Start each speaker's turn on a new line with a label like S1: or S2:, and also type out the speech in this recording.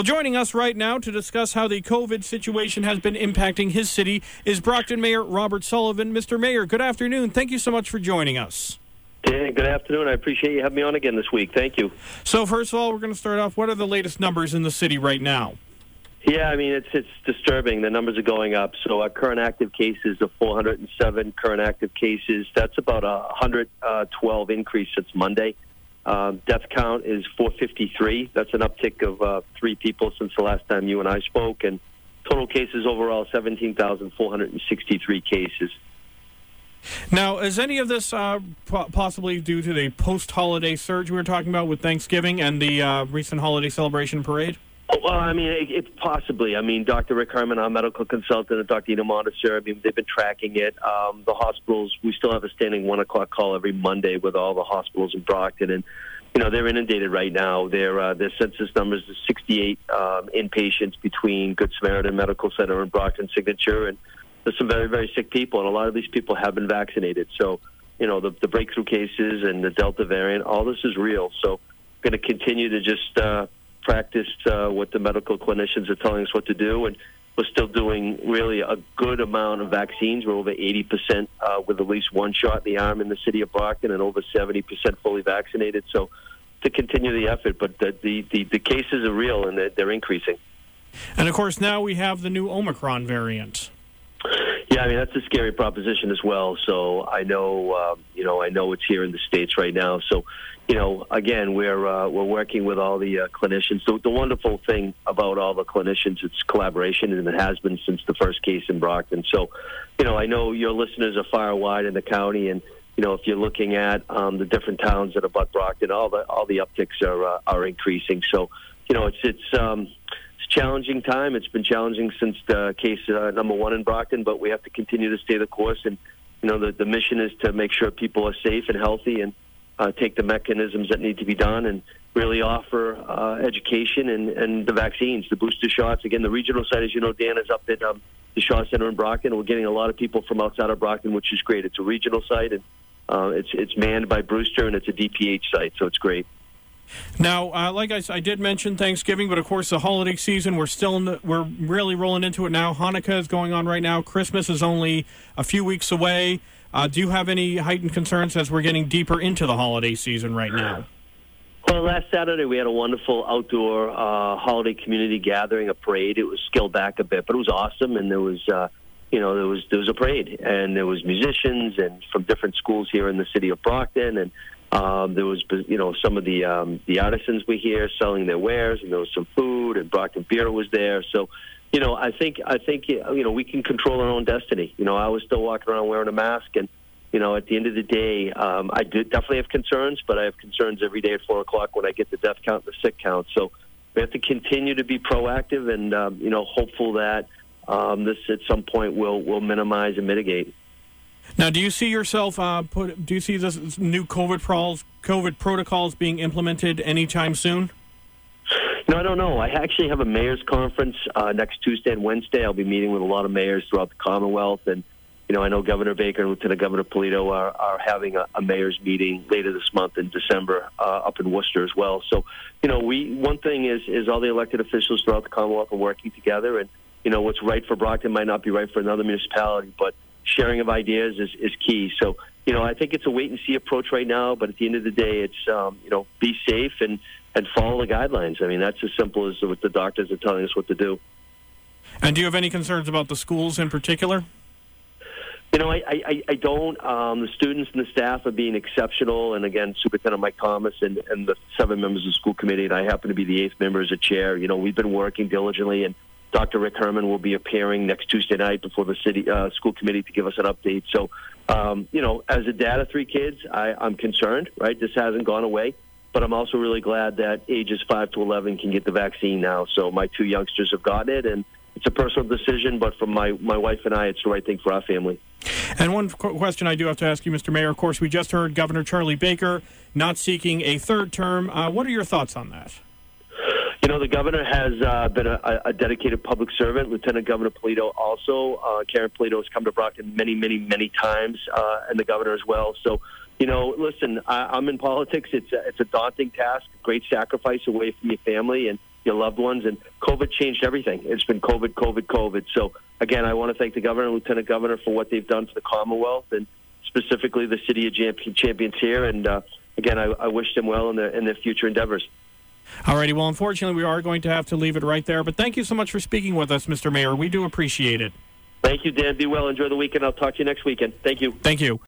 S1: Well, joining us right now to discuss how the COVID situation has been impacting his city is Brockton Mayor Robert Sullivan. Mr. Mayor, good afternoon. Thank you so much for joining us.
S2: Yeah, good afternoon. I appreciate you having me on again this week. Thank you.
S1: So first of all, we're going to start off. What are the latest numbers in the city right now?
S2: Yeah, I mean, it's disturbing. The numbers are going up. So our current active cases are 407 current active cases. That's about a 112 increase since Monday. Death count is 453. That's an uptick of 3 people since the last time you and I spoke. And total cases overall, 17,463 cases.
S1: Now, is any of this possibly due to the post-holiday surge we were talking about with Thanksgiving and the recent holiday celebration parade?
S2: Well, I mean, it's possibly. I mean, Dr. Rick Herman, our medical consultant, and Dr. Ina Montesser, I mean, they've been tracking it. The hospitals, we still have a standing 1 o'clock call every Monday with all the hospitals in Brockton, and, you know, they're inundated right now. Their census numbers is 68 inpatients between Good Samaritan Medical Center and Brockton Signature, and there's some very, very sick people, and a lot of these people have been vaccinated. So, you know, the breakthrough cases and the Delta variant, all this is real. So we're going to continue to just practice what the medical clinicians are telling us what to do, and we're still doing really a good amount of vaccines. We're over 80% with at least one shot in the arm in the city of Brockton, and over 70% fully vaccinated. So to continue the effort, but the cases are real, and they're increasing.
S1: And of course, now we have the new Omicron variant.
S2: Yeah, I mean, that's a scary proposition as well. So I know, I know it's here in the States right now. So, you know, again, we're working with all the clinicians. So the wonderful thing about all the clinicians, it's collaboration, and it has been since the first case in Brockton. So, you know, I know your listeners are far and wide in the county, and, you know, if you're looking at the different towns that abut Brockton, all the upticks are increasing. So, you know, it's challenging time. It's been challenging since the case number 1 in Brockton, but we have to continue to stay the course. And, you know, the mission is to make sure people are safe and healthy, and take the mechanisms that need to be done, and really offer education and the vaccines, the booster shots. Again, the regional site, as you know, Dan, is up at the Shaw Center in Brockton. We're getting a lot of people from outside of Brockton, which is great. It's a regional site, and it's manned by Brewster, and it's a DPH site, so it's great.
S1: Now, like I did mention Thanksgiving, but of course the holiday season, we're really rolling into it now. Hanukkah is going on right now. Christmas is only a few weeks away. Do you have any heightened concerns as we're getting deeper into the holiday season right now?
S2: Well, last Saturday we had a wonderful outdoor holiday community gathering, a parade. It was scaled back a bit, but it was awesome, and there was there was a parade, and there was musicians and from different schools here in the city of Brockton, and there was, you know, some of the artisans we hear selling their wares, and there was some food, and Brockton Beer was there. So, you know, I think you know, we can control our own destiny. You know, I was still walking around wearing a mask, and, you know, at the end of the day, I definitely have concerns, but I have concerns every day at 4 o'clock when I get the death count and the sick count. So we have to continue to be proactive, and you know, hopeful that this at some point will minimize and mitigate.
S1: Now, do you see yourself, do you see this new COVID protocols being implemented anytime soon?
S2: No, I don't know. I actually have a mayor's conference next Tuesday and Wednesday. I'll be meeting with a lot of mayors throughout the Commonwealth, and, you know, I know Governor Baker and Lieutenant Governor Polito are having a mayor's meeting later this month in December up in Worcester as well. So, you know, one thing is all the elected officials throughout the Commonwealth are working together, and, you know, what's right for Brockton might not be right for another municipality, but sharing of ideas is key. So, you know, I think it's a wait-and-see approach right now, but at the end of the day, it's, you know, be safe and follow the guidelines. I mean, that's as simple as what the doctors are telling us what to do.
S1: And do you have any concerns about the schools in particular?
S2: You know, I don't. The students and the staff are being exceptional, and again, Superintendent Mike Thomas and the 7 members of the school committee, and I happen to be the 8th member as a chair. You know, we've been working diligently, and Dr. Rick Herman will be appearing next Tuesday night before the city school committee to give us an update. So, you know, as a dad of 3 kids, I'm concerned, right? This hasn't gone away, but I'm also really glad that ages 5 to 11 can get the vaccine now. So my 2 youngsters have gotten it, and it's a personal decision, but for my wife and I, it's the right thing for our family.
S1: And one question I do have to ask you, Mr. Mayor, of course, we just heard Governor Charlie Baker not seeking a 3rd term. What are your thoughts on that?
S2: You know, the governor has been a dedicated public servant. Lieutenant Governor Polito also. Karen Polito has come to Brockton many, many, many times, and the governor as well. So, you know, listen, I'm in politics. It's a daunting task, great sacrifice away from your family. And, your loved ones. And COVID changed everything. It's been COVID. So, again, I want to thank the governor and lieutenant governor for what they've done for the Commonwealth and specifically the City of Champions here. And, again, I wish them well in their future endeavors.
S1: All righty. Well, unfortunately, we are going to have to leave it right there. But thank you so much for speaking with us, Mr. Mayor. We do appreciate it.
S2: Thank you, Dan. Be well. Enjoy the weekend. I'll talk to you next weekend. Thank you.
S1: Thank you.